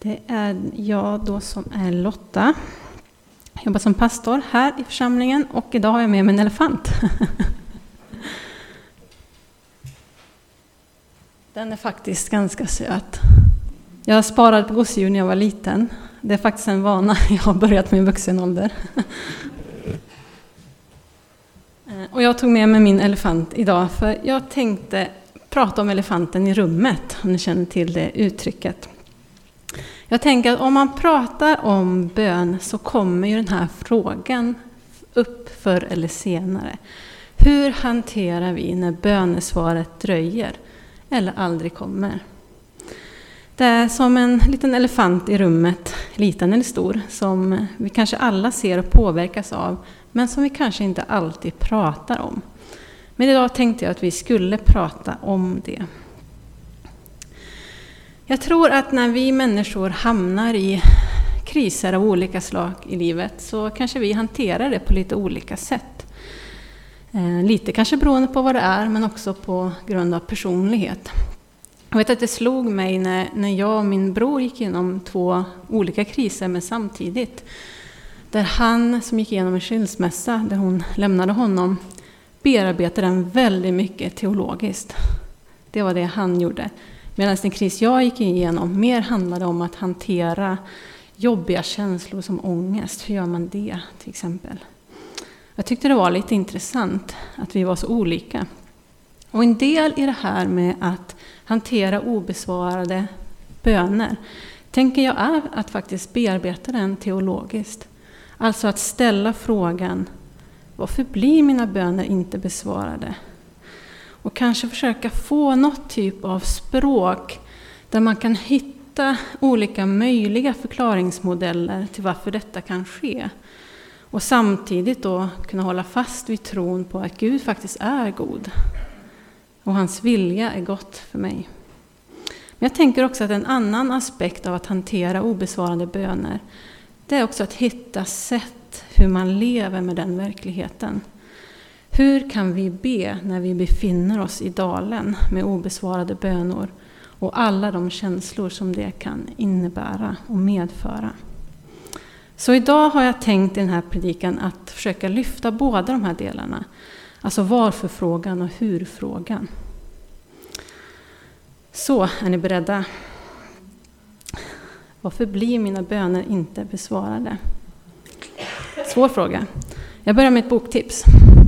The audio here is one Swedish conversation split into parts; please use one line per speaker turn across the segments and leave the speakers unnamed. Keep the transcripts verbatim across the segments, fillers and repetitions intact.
Det är jag då som är Lotta. Jag jobbar som pastor här i församlingen och idag har jag med mig en elefant. Den är faktiskt ganska söt. Jag sparade på gosedjur när jag var liten. Det är faktiskt en vana jag har börjat med i vuxen ålder. Och jag tog med mig min elefant idag för jag tänkte prata om elefanten i rummet, om ni känner till det uttrycket. Jag tänker att om man pratar om bön så kommer ju den här frågan upp förr eller senare. Hur hanterar vi när bönesvaret dröjer eller aldrig kommer? Det är som en liten elefant i rummet, liten eller stor, som vi kanske alla ser och påverkas av, men som vi kanske inte alltid pratar om. Men idag tänkte jag att vi skulle prata om det. Jag tror att när vi människor hamnar i kriser av olika slag i livet så kanske vi hanterar det på lite olika sätt. Eh, lite kanske beroende på vad det är, men också på grund av personlighet. Jag vet att det slog mig när, när jag och min bror gick igenom två olika kriser men samtidigt. Där han som gick igenom en skilsmässa, där hon lämnade honom, bearbetade den väldigt mycket teologiskt. Det var det han gjorde. Medan den kris jag gick igenom mer handlade om att hantera jobbiga känslor som ångest. Hur gör man det till exempel? Jag tyckte det var lite intressant att vi var så olika. Och en del i det här med att hantera obesvarade böner tänker jag är att faktiskt bearbeta den teologiskt. Alltså att ställa frågan, varför blir mina böner inte besvarade? Och kanske försöka få något typ av språk där man kan hitta olika möjliga förklaringsmodeller till varför detta kan ske. Och samtidigt då kunna hålla fast vid tron på att Gud faktiskt är god. Och hans vilja är gott för mig. Men jag tänker också att en annan aspekt av att hantera obesvarade böner, det är också att hitta sätt hur man lever med den verkligheten. Hur kan vi be när vi befinner oss i dalen med obesvarade bönor och alla de känslor som det kan innebära och medföra? Så idag har jag tänkt i den här predikan att försöka lyfta båda de här delarna. Alltså varför-frågan och hur-frågan. Så, är ni beredda? Varför blir mina böner inte besvarade? Svår fråga. Jag börjar med ett boktips.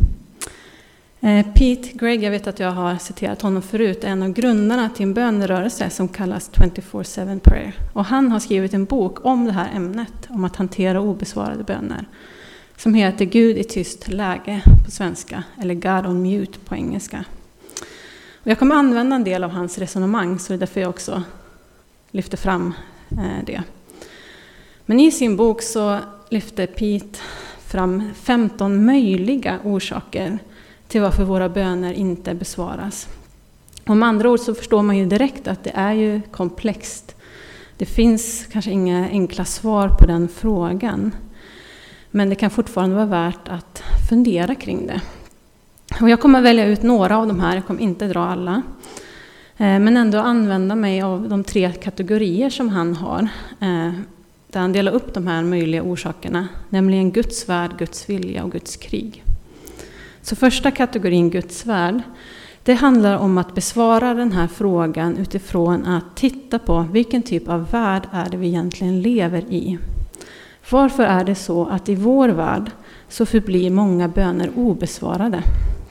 Pete Greig, jag vet att jag har citerat honom förut, är en av grundarna till en bönerörelse som kallas twenty-four seven prayer. Och han har skrivit en bok om det här ämnet, om att hantera obesvarade böner, som heter Gud i tyst läge på svenska, eller God on mute på engelska. Och jag kommer använda en del av hans resonemang, så det är därför jag också lyfter fram det. Men i sin bok så lyfter Pete fram femton möjliga orsaker till varför våra böner inte besvaras. Om andra ord så förstår man ju direkt att det är ju komplext. Det finns kanske inga enkla svar på den frågan. Men det kan fortfarande vara värt att fundera kring det. Och jag kommer välja ut några av de här, jag kommer inte dra alla. Men ändå använda mig av de tre kategorier som han har. Där han delar upp de här möjliga orsakerna. Nämligen Guds värld, Guds vilja och Guds krig. Så första kategorin, Guds värld, det handlar om att besvara den här frågan utifrån att titta på vilken typ av värld är det vi egentligen lever i. Varför är det så att i vår värld så förblir många böner obesvarade?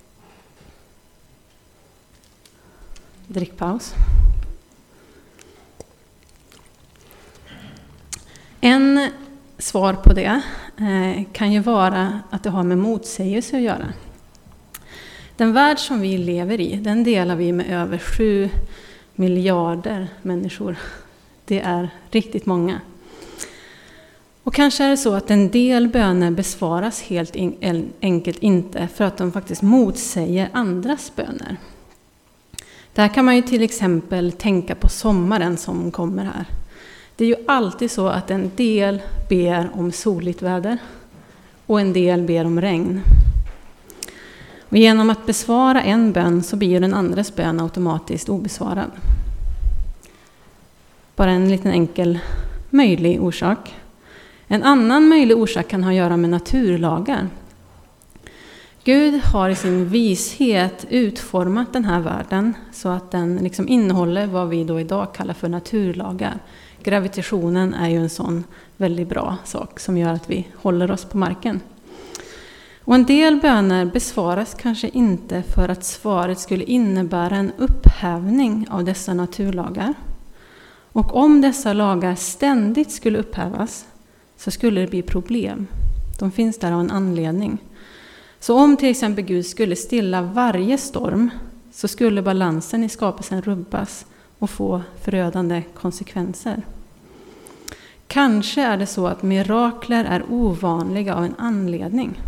Drickpaus. En svar på det kan ju vara att det har med motsägelse att göra. Den värld som vi lever i, den delar vi med över sju miljarder människor. Det är riktigt många. Och kanske är det så att en del böner besvaras helt enkelt inte för att de faktiskt motsäger andras böner. Där kan man ju till exempel tänka på sommaren som kommer här. Det är ju alltid så att en del ber om soligt väder och en del ber om regn. Och genom att besvara en bön så blir den andres bön automatiskt obesvarad. Bara en liten enkel möjlig orsak. En annan möjlig orsak kan ha att göra med naturlagar. Gud har i sin vishet utformat den här världen så att den liksom innehåller vad vi då idag kallar för naturlagar. Gravitationen är ju en sån väldigt bra sak som gör att vi håller oss på marken. Och en del böner besvaras kanske inte för att svaret skulle innebära en upphävning av dessa naturlagar. Och om dessa lagar ständigt skulle upphävas så skulle det bli problem. De finns där av en anledning. Så om till exempel Gud skulle stilla varje storm så skulle balansen i skapelsen rubbas och få förödande konsekvenser. Kanske är det så att mirakler är ovanliga av en anledning.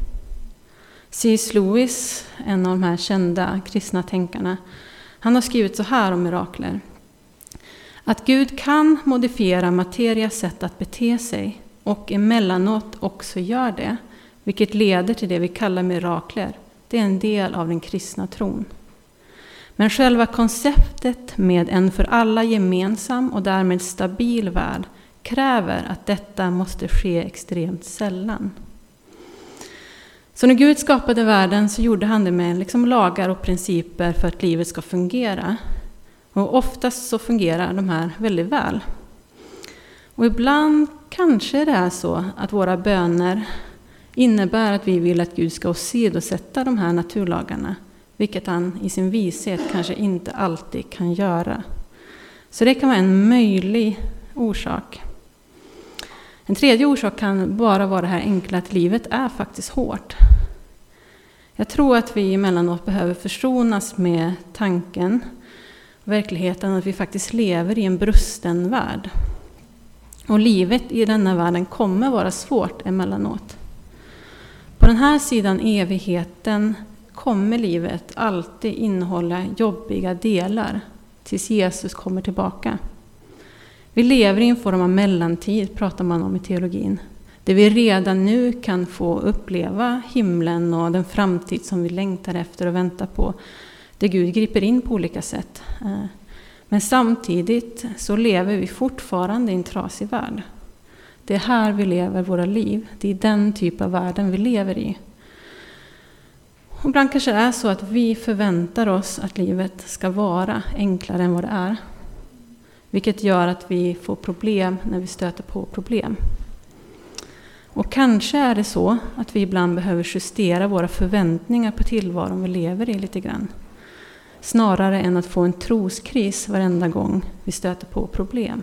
C S Lewis, en av de här kända kristna tänkarna, han har skrivit så här om mirakler. Att Gud kan modifiera materias sätt att bete sig och emellanåt också gör det, vilket leder till det vi kallar mirakler. Det är en del av den kristna tron. Men själva konceptet med en för alla gemensam och därmed stabil värld kräver att detta måste ske extremt sällan. Så när Gud skapade världen så gjorde han det med liksom lagar och principer för att livet ska fungera. Och oftast så fungerar de här väldigt väl. Och ibland kanske det är så att våra böner innebär att vi vill att Gud ska åsidosätta de här naturlagarna, vilket han i sin vishet kanske inte alltid kan göra. Så det kan vara en möjlig orsak. En tredje orsak kan bara vara det här enkla att livet är faktiskt hårt. Jag tror att vi emellanåt behöver försonas med tanken och verkligheten att vi faktiskt lever i en brusten värld. Och livet i denna världen kommer vara svårt emellanåt. På den här sidan evigheten kommer livet alltid innehålla jobbiga delar tills Jesus kommer tillbaka. Vi lever i en form av mellantid, pratar man om i teologin. Där vi redan nu kan få uppleva himlen och den framtid som vi längtar efter och väntar på. Där Gud griper in på olika sätt. Men samtidigt så lever vi fortfarande i en trasig värld. Det är här vi lever våra liv. Det är den typ av världen vi lever i. Och ibland kanske det är så att vi förväntar oss att livet ska vara enklare än vad det är. Vilket gör att vi får problem när vi stöter på problem. Och kanske är det så att vi ibland behöver justera våra förväntningar på tillvaron vi lever i lite grann. Snarare än att få en troskris varenda gång vi stöter på problem.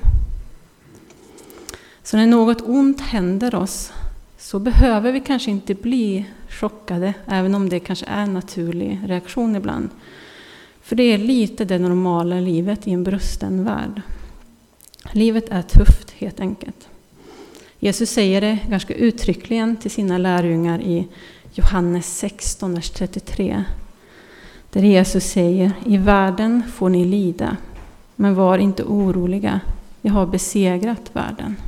Så när något ont händer oss så behöver vi kanske inte bli chockade, även om det kanske är en naturlig reaktion ibland. För det är lite det normala livet i en brusten värld. Livet är tufft helt enkelt. Jesus säger det ganska uttryckligen till sina lärjungar i Johannes sexton, vers trettiotre. Där Jesus säger, i världen får ni lida, men var inte oroliga, jag har besegrat världen.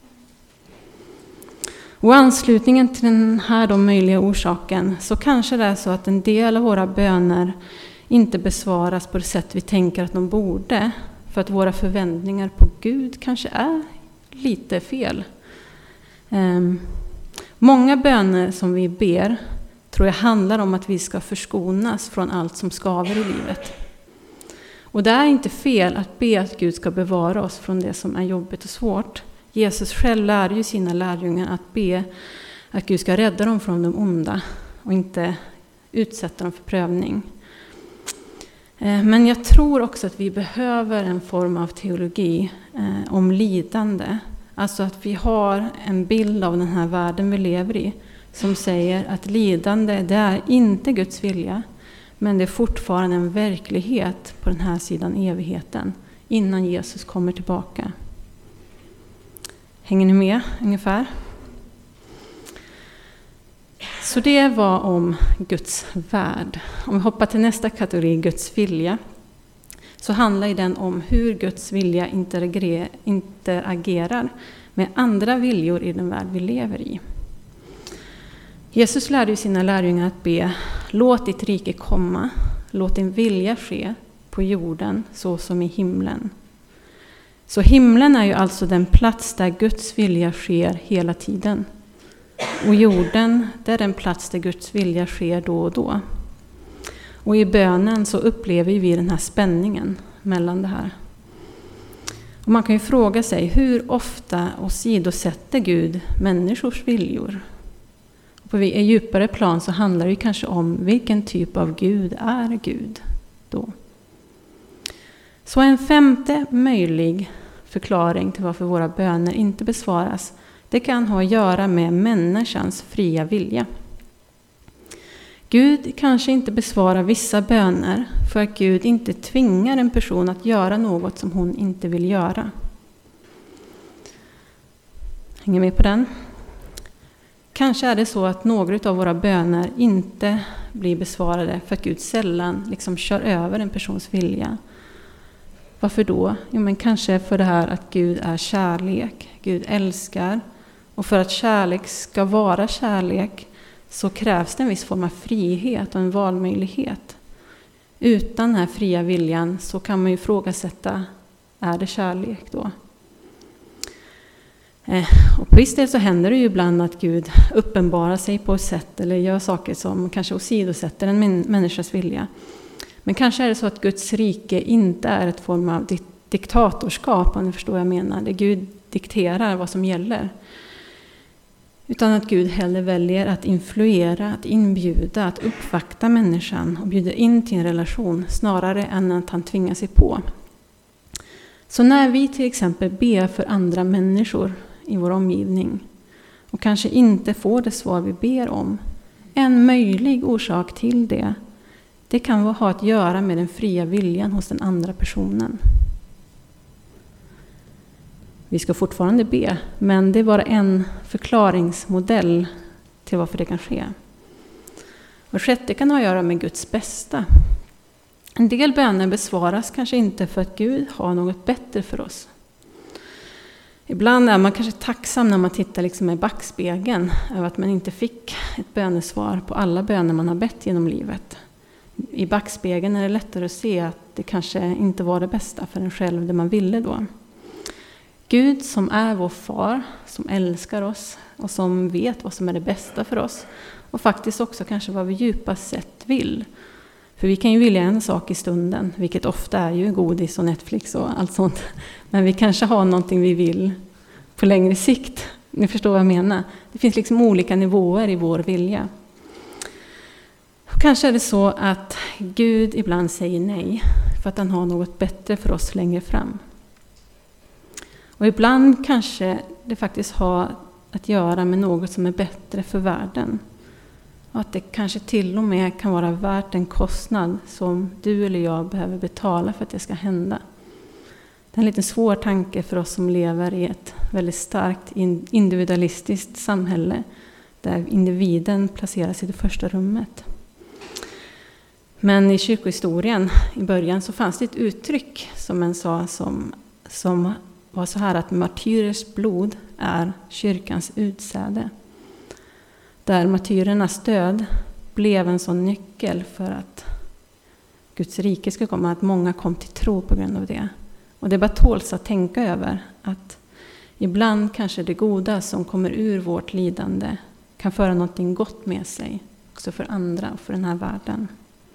Och anslutningen till den här då möjliga orsaken så kanske det är så att en del av våra böner inte besvaras på det sätt vi tänker att de borde. För att våra förväntningar på Gud kanske är lite fel. Um, många böner som vi ber tror jag handlar om att vi ska förskonas från allt som skaver i livet. Och det är inte fel att be att Gud ska bevara oss från det som är jobbigt och svårt. Jesus själv lär ju sina lärjungar att be att Gud ska rädda dem från de onda och inte utsätta dem för prövning. Men jag tror också att vi behöver en form av teologi eh, om lidande. Alltså att vi har en bild av den här världen vi lever i som säger att lidande det är inte Guds vilja, men det är fortfarande en verklighet på den här sidan evigheten innan Jesus kommer tillbaka. Hänger ni med ungefär? Så det var om Guds värld. Om vi hoppar till nästa kategori, Guds vilja, så handlar den om hur Guds vilja interagerar med andra viljor i den värld vi lever i. Jesus lärde sina lärjungar att be, låt ditt rike komma, låt din vilja ske på jorden så som i himlen. Så himlen är ju alltså den plats där Guds vilja sker hela tiden. Och jorden, det är den plats där Guds vilja sker då och då. Och i bönen så upplever vi den här spänningen mellan det här. Och man kan ju fråga sig, hur ofta åsidosätter Gud människors viljor? Och på ett djupare plan så handlar det kanske om vilken typ av Gud är Gud då. Så en femte möjlig förklaring till varför våra böner inte besvaras, det kan ha att göra med människans fria vilja. Gud kanske inte besvarar vissa böner för att Gud inte tvingar en person att göra något som hon inte vill göra. Hänger med på den? Kanske är det så att några av våra böner inte blir besvarade för att Gud sällan liksom kör över en persons vilja. Varför då? Jo, men kanske för det här att Gud är kärlek, Gud älskar. Och för att kärlek ska vara kärlek så krävs det en viss form av frihet och en valmöjlighet. Utan den här fria viljan så kan man ju ifrågasätta, är det kärlek då? Eh, och på viss del så händer det ju ibland att Gud uppenbarar sig på ett sätt eller gör saker som kanske åsidosätter en människas vilja. Men kanske är det så att Guds rike inte är ett form av diktatorskap, om ni förstår vad jag menar. Där Gud dikterar vad som gäller. Utan att Gud hellre väljer att influera, att inbjuda, att uppvakta människan och bjuda in till en relation snarare än att han tvingar sig på. Så när vi till exempel ber för andra människor i vår omgivning och kanske inte får det svar vi ber om, en möjlig orsak till det, det kan ha att göra med den fria viljan hos den andra personen. Vi ska fortfarande be, men det var en förklaringsmodell till varför det kan ske. Och sjätte kan ha att göra med Guds bästa. En del böner besvaras kanske inte för att Gud har något bättre för oss. Ibland är man kanske tacksam när man tittar liksom i backspegeln över att man inte fick ett bönesvar på alla böner man har bett genom livet. I backspegeln är det lättare att se att det kanske inte var det bästa för en själv det man ville då. Gud som är vår far, som älskar oss och som vet vad som är det bästa för oss. Och faktiskt också kanske vad vi djupast sett vill. För vi kan ju vilja en sak i stunden, vilket ofta är ju godis och Netflix och allt sånt. Men vi kanske har någonting vi vill på längre sikt. Ni förstår vad jag menar. Det finns liksom olika nivåer i vår vilja. Och kanske är det så att Gud ibland säger nej för att han har något bättre för oss längre fram. Och ibland kanske det faktiskt har att göra med något som är bättre för världen. Och att det kanske till och med kan vara värt en kostnad som du eller jag behöver betala för att det ska hända. Det är en lite svår tanke för oss som lever i ett väldigt starkt individualistiskt samhälle där individen placeras i det första rummet. Men i kyrkohistorien i början så fanns det ett uttryck som en sa som, som var så här att martyrers blod är kyrkans utsäde. Där martyrernas död blev en sån nyckel för att Guds rike ska komma, att många kom till tro på grund av det. Och det bara tåls att tänka över att ibland kanske det goda som kommer ur vårt lidande kan föra någonting gott med sig också för andra och för den här världen.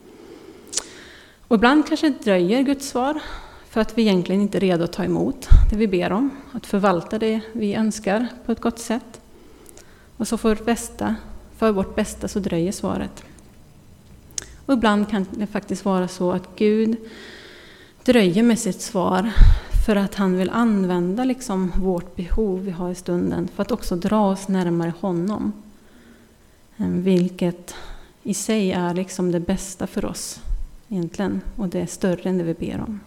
Och ibland kanske det dröjer Guds svar för att vi egentligen inte är redo att ta emot det vi ber om, att förvalta det vi önskar på ett gott sätt. Och så för, bästa, för vårt bästa så dröjer svaret. Och ibland kan det faktiskt vara så att Gud dröjer med sitt svar för att han vill använda liksom vårt behov vi har i stunden för att också dra oss närmare honom. Vilket i sig är liksom det bästa för oss egentligen, och det är större än det vi ber om.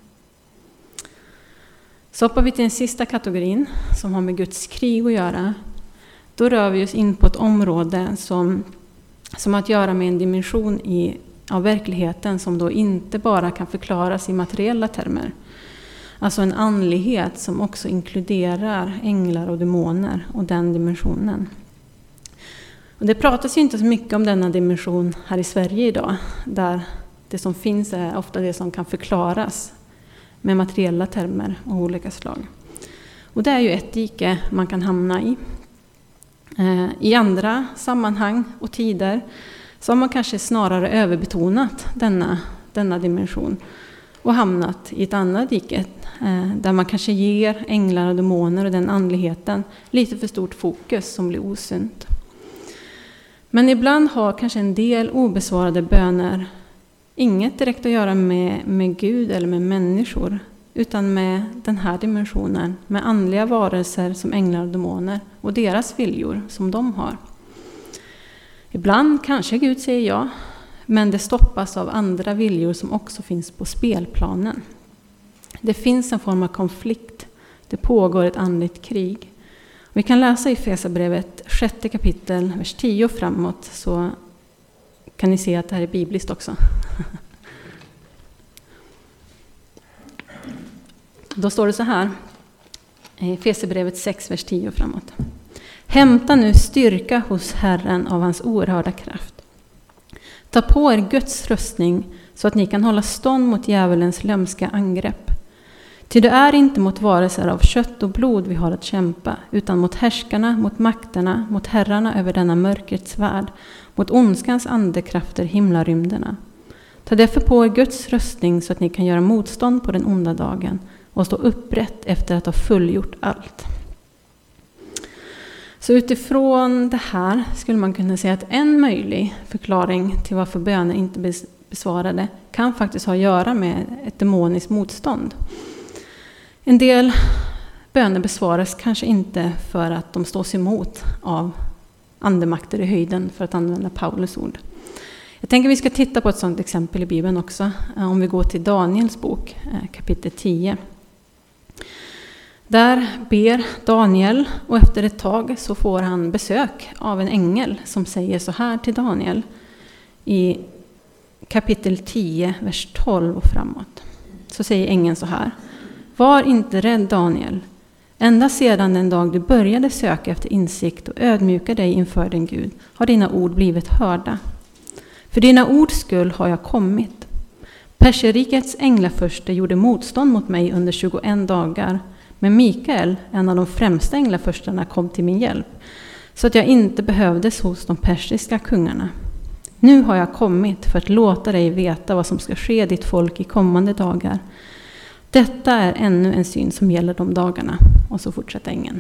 Så hoppar vi till den sista kategorin som har med Guds krig att göra. Då rör vi oss in på ett område som, som har att göra med en dimension i, av verkligheten som då inte bara kan förklaras i materiella termer. Alltså en andlighet som också inkluderar änglar och demoner och den dimensionen. Och det pratas ju inte så mycket om denna dimension här i Sverige idag, där det som finns är ofta det som kan förklaras. med materiella termer av olika slag. Och det är ju ett dike man kan hamna i. I andra sammanhang och tider så har man kanske snarare överbetonat denna, denna dimension och hamnat i ett annat dike där man kanske ger änglar och demoner och den andligheten lite för stort fokus som blir osunt. Men ibland har kanske en del obesvarade böner inget direkt att göra med, med Gud eller med människor, utan med den här dimensionen, med andliga varelser som änglar och demoner och deras viljor som de har. Ibland kanske Gud säger ja, men det stoppas av andra viljor som också finns på spelplanen. Det finns en form av konflikt, det pågår ett andligt krig. Vi kan läsa i Efesierbrevet sjätte kapitel, vers tio framåt, så kan ni se att det här är bibliskt också. Då står det så här, i Efesierbrevet sex, vers tio framåt. Hämta nu styrka hos Herren av hans oerhörda kraft. Ta på er Guds rustning så att ni kan hålla stånd mot djävulens lömska angrepp. Ty det är inte mot varelser av kött och blod vi har att kämpa, utan mot härskarna, mot makterna, mot herrarna över denna mörkrets värld, mot ondskans andekrafter himlarymderna. Ta därför på er Guds rustning så att ni kan göra motstånd på den onda dagen och stå upprätt efter att ha fullgjort allt. Så utifrån det här skulle man kunna säga att en möjlig förklaring till varför böner inte besvarade kan faktiskt ha att göra med ett demoniskt motstånd. En del böner besvaras kanske inte för att de stås emot av andemakter i höjden, för att använda Paulus ord. Jag tänker att vi ska titta på ett sådant exempel i Bibeln också, om vi går till Daniels bok, kapitel tio. Där ber Daniel, och efter ett tag så får han besök av en ängel som säger så här till Daniel i kapitel tio, vers tolv och framåt. Så säger ängeln så här: var inte rädd, Daniel. Ända sedan den dag du började söka efter insikt och ödmjuka dig inför din Gud har dina ord blivit hörda. För dina ords skull har jag kommit. Perserikets änglaförste gjorde motstånd mot mig under tjugoen dagar, men Mikael, en av de främsta änglaförstarna, kom till min hjälp, så att jag inte behövdes hos de persiska kungarna. Nu har jag kommit för att låta dig veta vad som ska ske ditt folk i kommande dagar. Detta är ännu en syn som gäller de dagarna. Och så fortsätter ängeln.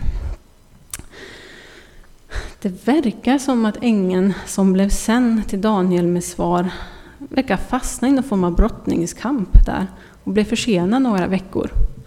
Det verkar som att ängeln som blev sänd till Daniel med svar verkar fastna i någon form av brottningskamp där och blev försenad några veckor.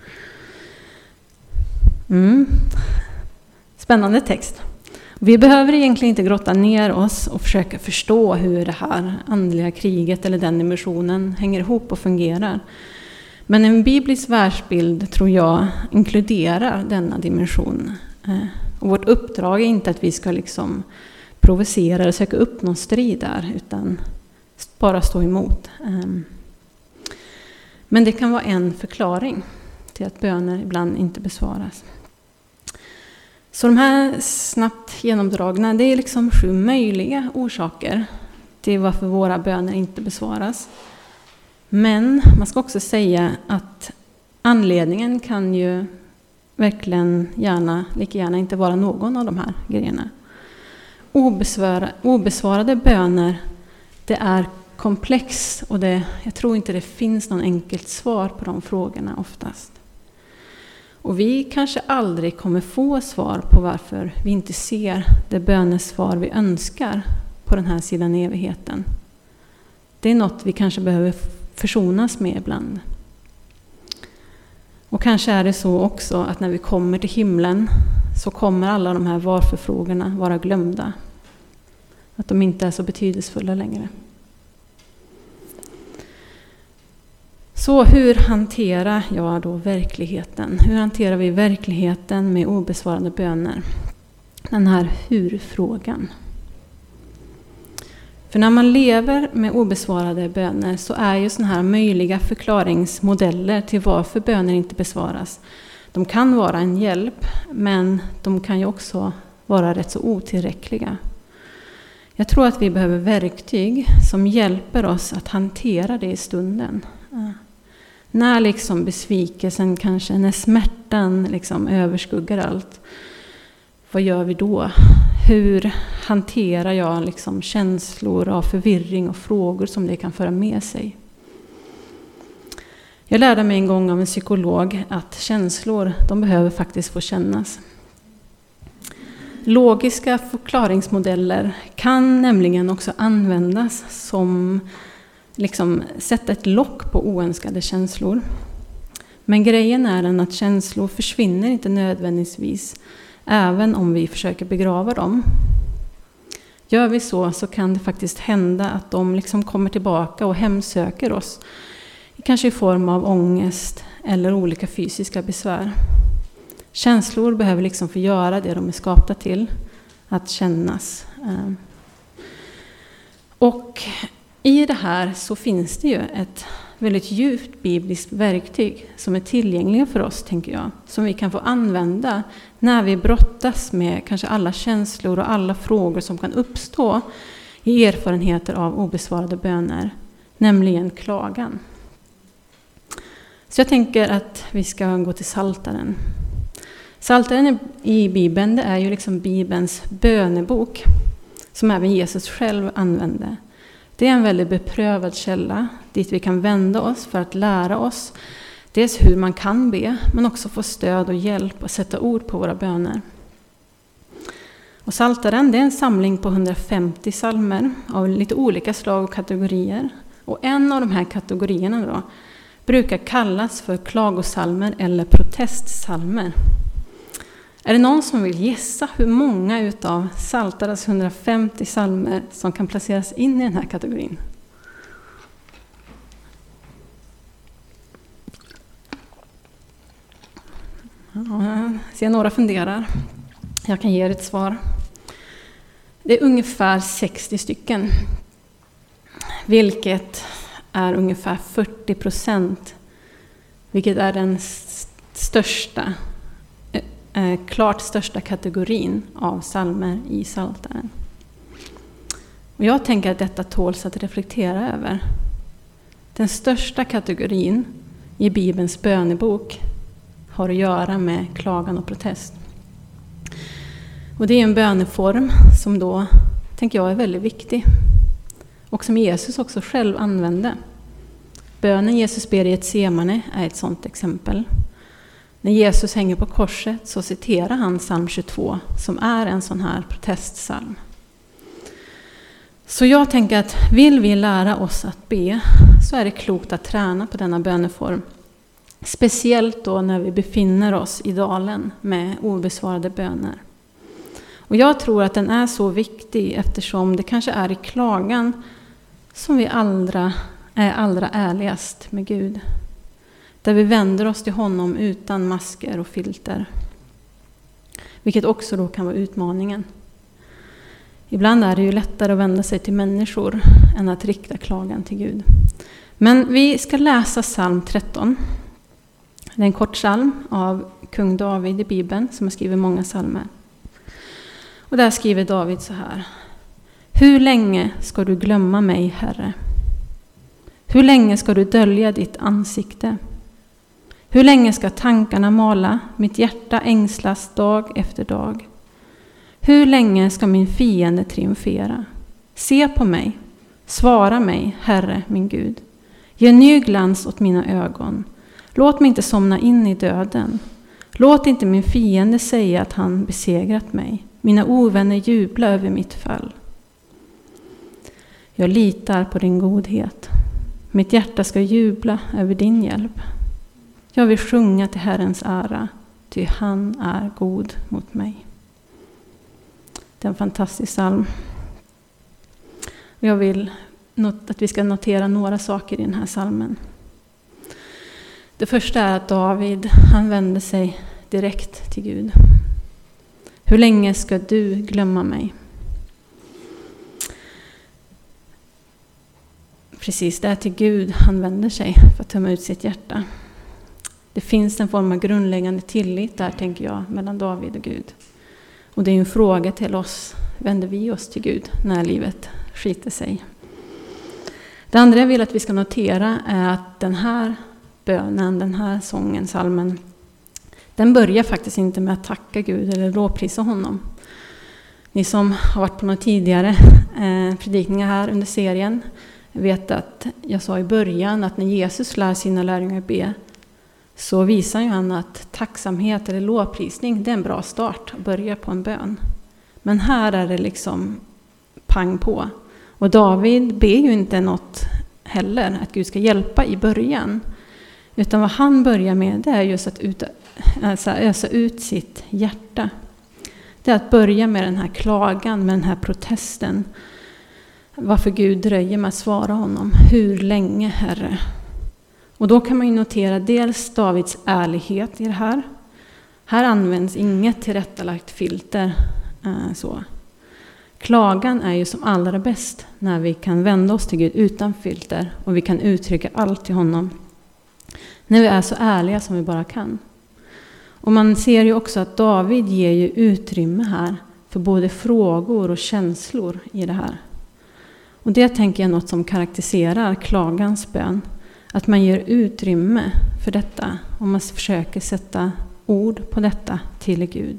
Mm. Spännande text. Vi behöver egentligen inte grotta ner oss och försöka förstå hur det här andliga kriget eller den dimensionen hänger ihop och fungerar. Men en biblisk världsbild, tror jag, inkluderar denna dimension. Och vårt uppdrag är inte att vi ska liksom provocera eller söka upp någon strid där, utan bara stå emot. Men det kan vara en förklaring till att böner ibland inte besvaras. Så de här snabbt genomdragna, det är liksom sju möjliga orsaker till varför våra böner inte besvaras. Men man ska också säga att anledningen kan ju verkligen gärna, lika gärna inte vara någon av de här grejerna. Obesvara, obesvarade böner, det är komplext och det, jag tror inte det finns någon enkelt svar på de frågorna oftast. Och vi kanske aldrig kommer få svar på varför vi inte ser det bönesvar vi önskar på den här sidan evigheten. Det är något vi kanske behöver försonas med ibland. Och kanske är det så också att när vi kommer till himlen så kommer alla de här varför-frågorna vara glömda. Att de inte är så betydelsefulla längre. Så hur hanterar jag då verkligheten? Hur hanterar vi verkligheten med obesvarade böner? Den här hur-frågan. För när man lever med obesvarade böner så är ju sådana här möjliga förklaringsmodeller till varför böner inte besvaras. De kan vara en hjälp, men de kan ju också vara rätt så otillräckliga. Jag tror att vi behöver verktyg som hjälper oss att hantera det i stunden. När liksom besvikelsen kanske, när smärtan liksom överskuggar allt. Vad gör vi då? Hur hanterar jag liksom känslor av förvirring och frågor som det kan föra med sig? Jag lärde mig en gång av en psykolog att känslor, de behöver faktiskt få kännas. Logiska förklaringsmodeller kan nämligen också användas som liksom sätta ett lock på oönskade känslor. Men grejen är den att känslor försvinner inte nödvändigtvis, även om vi försöker begrava dem. Gör vi så så kan det faktiskt hända att de liksom kommer tillbaka och hemsöker oss. Kanske i form av ångest eller olika fysiska besvär. Känslor behöver liksom få göra det de är skapta till, att kännas. Och i det här så finns det ju ett väldigt djupt bibliskt verktyg som är tillgängliga för oss, tänker jag. Som vi kan få använda när vi brottas med kanske alla känslor och alla frågor som kan uppstå i erfarenheter av obesvarade böner, nämligen klagan. Så jag tänker att vi ska gå till Psaltaren. Psaltaren i Bibeln, det är ju liksom Bibelns bönebok som även Jesus själv använde. Det är en väldigt beprövad källa dit vi kan vända oss för att lära oss dels hur man kan be, men också få stöd och hjälp att sätta ord på våra böner. Och Psaltaren, det är en samling på hundrafemtio psalmer av lite olika slag och kategorier. Och en av de här kategorierna då brukar kallas för klagosalmer eller protestsalmer. Är det någon som vill gissa hur många utav Psaltarens hundrafemtio psalmer som kan placeras in i den här kategorin? Ja, jag ser några funderar. Jag kan ge er ett svar. Det är ungefär sextio stycken. Vilket är ungefär fyrtio procent. Vilket är den största, eh, klart största kategorin av psalmer i Psaltaren. Och jag tänker att detta tåls att reflektera över. Den största kategorin i Bibelns bönebok har att göra med klagan och protest. Och det är en böneform som då, tänker jag, är väldigt viktig. Och som Jesus också själv använde. Bönen Jesus ber i Getsemane är ett sådant exempel. När Jesus hänger på korset så citerar han psalm tjugotvå som är en sån här protestpsalm. Så jag tänker att vill vi lära oss att be så är det klokt att träna på denna böneform. Speciellt då när vi befinner oss i dalen med obesvarade böner. Och jag tror att den är så viktig eftersom det kanske är i klagan som vi allra, är allra ärligast med Gud. Där vi vänder oss till honom utan masker och filter. Vilket också då kan vara utmaningen. Ibland är det ju lättare att vända sig till människor än att rikta klagan till Gud. Men vi ska läsa psalm tretton. Det är en kort psalm av kung David i Bibeln som har skrivit många psalmer. Och där skriver David så här. Hur länge ska du glömma mig, Herre? Hur länge ska du dölja ditt ansikte? Hur länge ska tankarna mala, mitt hjärta ängslas dag efter dag? Hur länge ska min fiende triumfera? Se på mig, svara mig, Herre min Gud. Ge ny glans åt mina ögon. Låt mig inte somna in i döden. Låt inte min fiende säga att han besegrat mig. Mina ovänner jublar över mitt fall. Jag litar på din godhet. Mitt hjärta ska jubla över din hjälp. Jag vill sjunga till Herrens ära, ty han är god mot mig. Det är en fantastisk psalm. Jag vill att vi ska notera några saker i den här psalmen. Det första är att David, han vänder sig direkt till Gud. Hur länge ska du glömma mig? Precis, det är till Gud han vänder sig för att tömma ut sitt hjärta. Det finns en form av grundläggande tillit där, tänker jag, mellan David och Gud. Och det är en fråga till oss. Vänder vi oss till Gud när livet skiter sig? Det andra jag vill att vi ska notera är att den här bönen, den här sången, salmen, den börjar faktiskt inte med att tacka Gud eller lovprisa honom. Ni som har varit på några tidigare eh, predikningar här under serien vet att jag sa i början att när Jesus lär sina lärjungar be, så visar ju han att tacksamhet eller lovprisning, det är en bra start att börja på en bön. Men här är det liksom pang på. Och David ber ju inte något heller att Gud ska hjälpa i början. Utan vad han börjar med, det är just att ut, alltså ösa ut sitt hjärta. Det är att börja med den här klagan, med den här protesten. Varför Gud dröjer med att svara honom. Hur länge, Herre? Och då kan man ju notera dels Davids ärlighet i det här. Här används inget tillrättalagt filter. Äh, så. Klagan är ju som allra bäst när vi kan vända oss till Gud utan filter. Och vi kan uttrycka allt till honom. När vi är så ärliga som vi bara kan. Och man ser ju också att David ger ju utrymme här för både frågor och känslor i det här. Och det tänker jag är något som karaktäriserar klagans bön. Att man ger utrymme för detta och man försöker sätta ord på detta till Gud.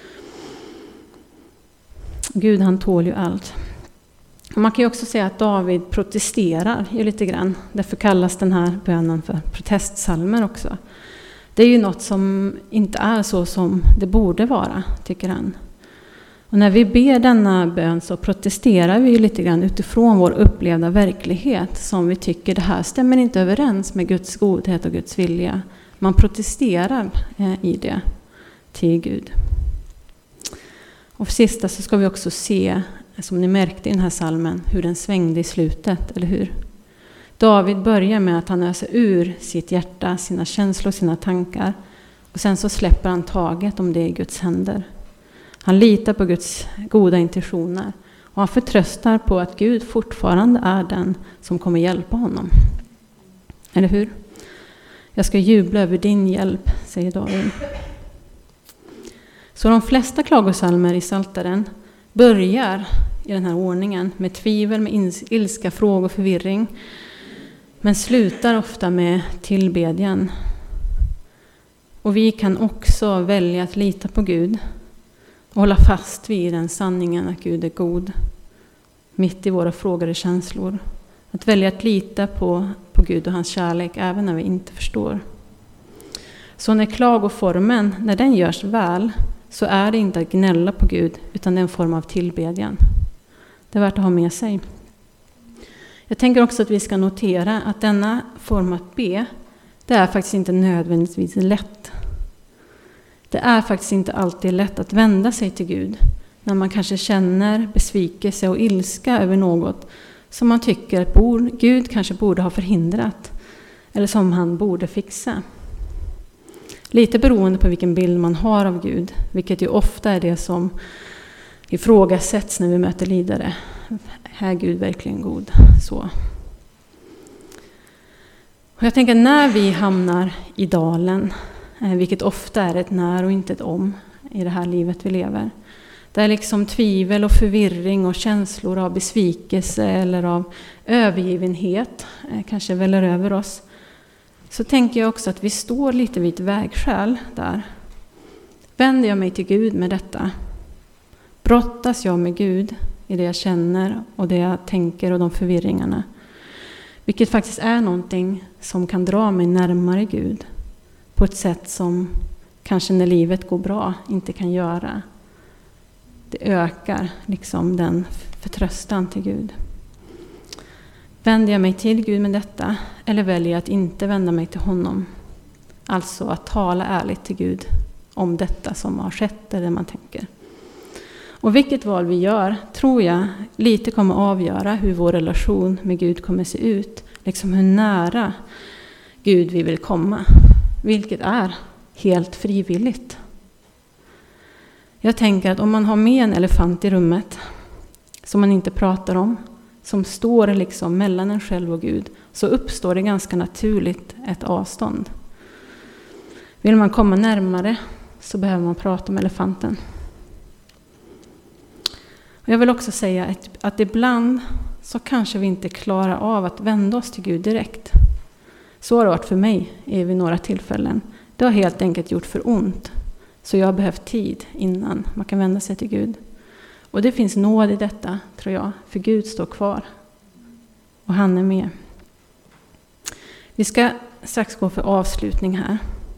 Gud, han tål ju allt. Och man kan ju också säga att David protesterar ju lite grann. Därför kallas den här bönen för protestsalmer också. Det är ju något som inte är så som det borde vara, tycker han. Och när vi ber denna bön så protesterar vi ju lite grann utifrån vår upplevda verklighet som vi tycker det här stämmer inte överens med Guds godhet och Guds vilja. Man protesterar i det till Gud. Och för sista så ska vi också se, som ni märkte i den här salmen, hur den svängde i slutet, eller hur? David börjar med att han öser ur sitt hjärta, sina känslor, sina tankar. Och sen så släpper han taget om det i Guds händer. Han litar på Guds goda intentioner. Och han förtröstar på att Gud fortfarande är den som kommer hjälpa honom. Eller hur? Jag ska jubla över din hjälp, säger David. Så de flesta klagosalmer i Psaltaren börjar i den här ordningen med tvivel, med ilska, frågor och förvirring. Men slutar ofta med tillbedjan. Och vi kan också välja att lita på Gud. Och hålla fast vid den sanningen att Gud är god. Mitt i våra frågor och känslor. Att välja att lita på, på Gud och hans kärlek även när vi inte förstår. Så när klagoformen, när den görs väl, så är det inte att gnälla på Gud utan det är en form av tillbedjan. Det är värt att ha med sig. Jag tänker också att vi ska notera att denna form att be, det är faktiskt inte nödvändigtvis lätt. Det är faktiskt inte alltid lätt att vända sig till Gud när man kanske känner besvikelse och ilska över något som man tycker att Gud kanske borde ha förhindrat eller som han borde fixa. Lite beroende på vilken bild man har av Gud, vilket ju ofta är det som ifrågasätts när vi möter lidare. Är Gud verkligen god? Så. Och jag tänker när vi hamnar i dalen, vilket ofta är ett när och inte ett om i det här livet vi lever. Där liksom tvivel och förvirring och känslor av besvikelse eller av övergivenhet kanske väller över oss. Så tänker jag också att vi står lite vid ett vägskäl där. Vänder jag mig till Gud med detta? Brottas jag med Gud i det jag känner och det jag tänker och de förvirringarna? Vilket faktiskt är någonting som kan dra mig närmare Gud på ett sätt som kanske när livet går bra inte kan göra. Det ökar liksom den förtröstan till Gud. Vänder jag mig till Gud med detta eller väljer jag att inte vända mig till honom? Alltså att tala ärligt till Gud om detta som har skett eller det man tänker. Och vilket val vi gör tror jag lite kommer avgöra hur vår relation med Gud kommer se ut. Liksom hur nära Gud vi vill komma. Vilket är helt frivilligt. Jag tänker att om man har med en elefant i rummet som man inte pratar om, som står liksom mellan en själv och Gud, så uppstår det ganska naturligt ett avstånd. Vill man komma närmare så behöver man prata med elefanten. Och jag vill också säga att, att ibland så kanske vi inte klarar av att vända oss till Gud direkt. Så har det varit för mig vid några tillfällen. Det har helt enkelt gjort för ont. Så jag har behövt tid innan man kan vända sig till Gud. Och det finns nåd i detta, tror jag. För Gud står kvar. Och han är med. Vi ska strax gå för avslutning här.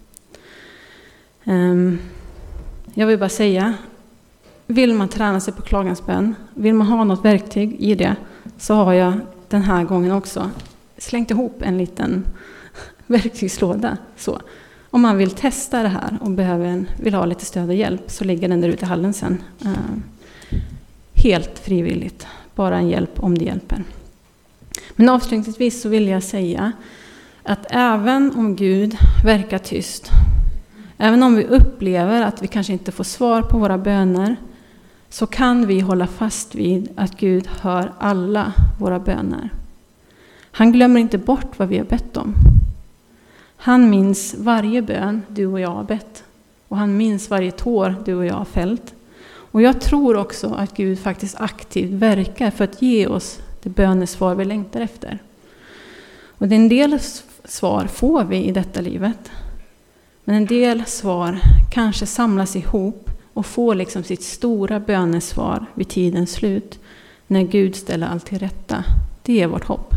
Um, jag vill bara säga, vill man träna sig på klagansbön, vill man ha något verktyg i det, så har jag den här gången också slängt ihop en liten verktygslåda. Så. Om man vill testa det här och behöver en, vill ha lite stöd och hjälp, så ligger den där ute i hallen sen. Uh, helt frivilligt. Bara en hjälp om det hjälper. Men avslutningsvis så vill jag säga att även om Gud verkar tyst, även om vi upplever att vi kanske inte får svar på våra böner, så kan vi hålla fast vid att Gud hör alla våra böner. Han glömmer inte bort vad vi har bett om. Han minns varje bön du och jag har bett. Och han minns varje tår du och jag har fällt. Och jag tror också att Gud faktiskt aktivt verkar för att ge oss det bönesvar vi längtar efter. Och en del svar får vi i detta livet. Men en del svar kanske samlas ihop och får liksom sitt stora bönesvar vid tidens slut. När Gud ställer allt till rätta. Det är vårt hopp.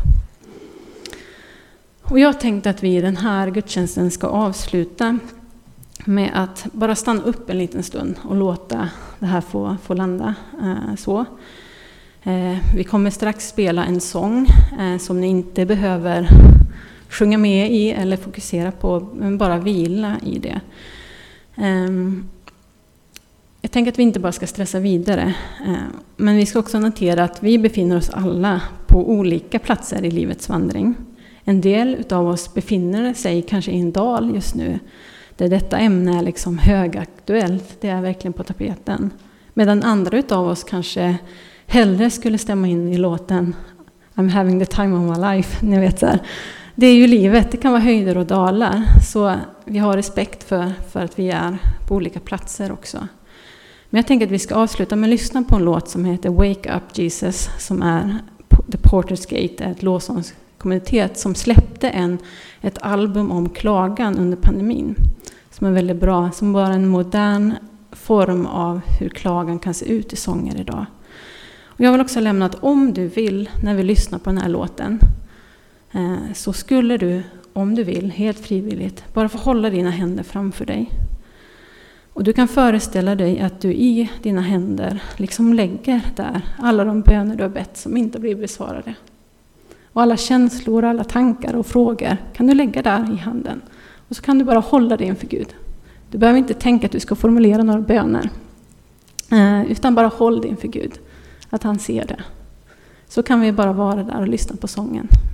Och jag tänkte att vi i den här gudstjänsten ska avsluta med att bara stanna upp en liten stund och låta det här få, få landa eh, så. Eh, vi kommer strax spela en sång eh, som ni inte behöver sjunga med i eller fokusera på, men bara vila i det. Eh, jag tänker att vi inte bara ska stressa vidare, eh, men vi ska också notera att vi befinner oss alla på olika platser i livets vandring. En del utav oss befinner sig kanske i en dal just nu, där detta ämne är liksom högaktuellt, det är verkligen på tapeten. Medan andra utav oss kanske hellre skulle stämma in i låten I'm having the time of my life. Ni vet så här. Det är ju livet, det kan vara höjder och dalar. Så vi har respekt för, för att vi är på olika platser också. Men jag tänker att vi ska avsluta med att lyssna på en låt som heter Wake Up Jesus, som är The Porter's Gate, ett lovsångskommunitet som släppte en, ett album om klagan under pandemin. Som är väldigt bra, som var en modern form av hur klagan kan se ut i sånger idag. Och jag vill också lämna att om du vill, när vi lyssnar på den här låten, eh, så skulle du, om du vill, helt frivilligt, bara få hålla dina händer framför dig. Och du kan föreställa dig att du i dina händer liksom lägger där alla de böner du har bett som inte blir besvarade. Och alla känslor, alla tankar och frågor kan du lägga där i handen. Och så kan du bara hålla det inför Gud. Du behöver inte tänka att du ska formulera några böner. Eh, utan bara håll det inför Gud. Att han ser det. Så kan vi bara vara där och lyssna på sången.